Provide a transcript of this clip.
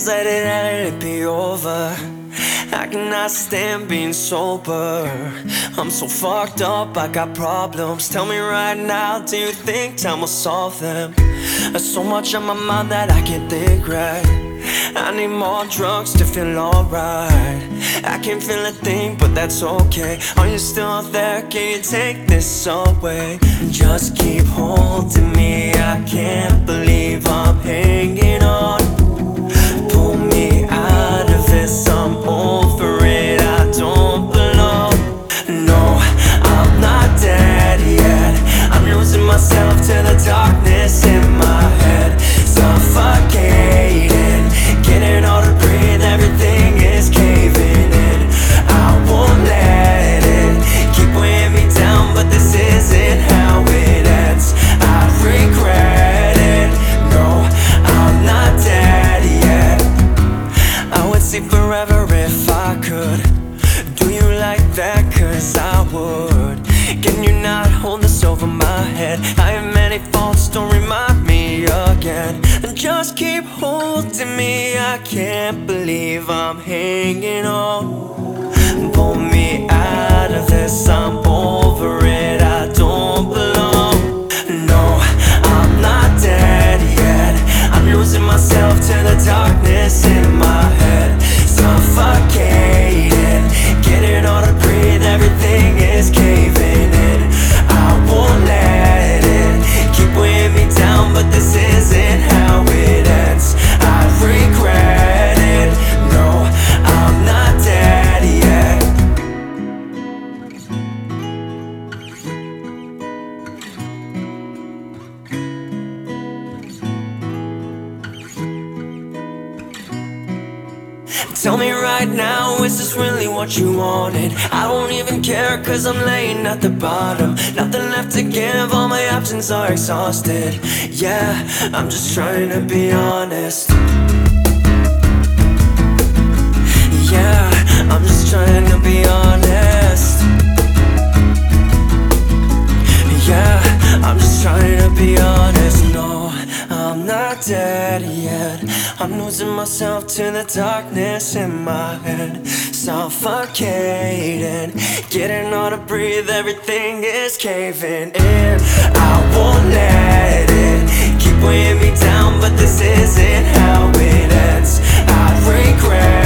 just let it be over. I cannot stand being sober. I'm so fucked up, I got problems. Tell me right now, do you think time will solve them? There's so much on my mind that I can't think right. I need more drugs to feel alright. I can't feel a thing, but that's okay. Are you still there? Can you take this away? Just keep holding me, I can't believe I'm hanging on. Pull me out of this, I'm over it, I don't belong. No, I'm not dead yet. I'm losing myself to the darkness in my head. Suffocating, getting hard to breathe, everything is caving in. I won't let it keep weighing me down, but this isn't how it ends. I regret it, no, I'm not dead yet. I would say forever if I could. Do you like that? Cause I would. Can you not hold this over my head? I have many faults, don't remind me again. And just keep holding me, I can't believe I'm hanging on. Pull me out of this, I'm over it, I don't belong. No, I'm not dead yet. I'm losing myself to the darkness in my head. Suffocating, getting hard to breathe, everything is caving in. I won't let it keep weighing me down, but this isn't how it ends. I regret it, no, I'm not dead yet. Tell me right now, is this really what you wanted? I don't even care, cause I'm laying at the bottom. Nothing left to give, all my options are exhausted. Yeah, I'm just trying to be honest. Yeah, I'm just trying to be honest. Yeah, I'm just trying to be honest. No, I'm not dead yet. I'm losing myself to the darkness in my head. Suffocating, getting hard to breathe, everything is caving in. I won't let it keep weighing me down, but this isn't how it ends. I regret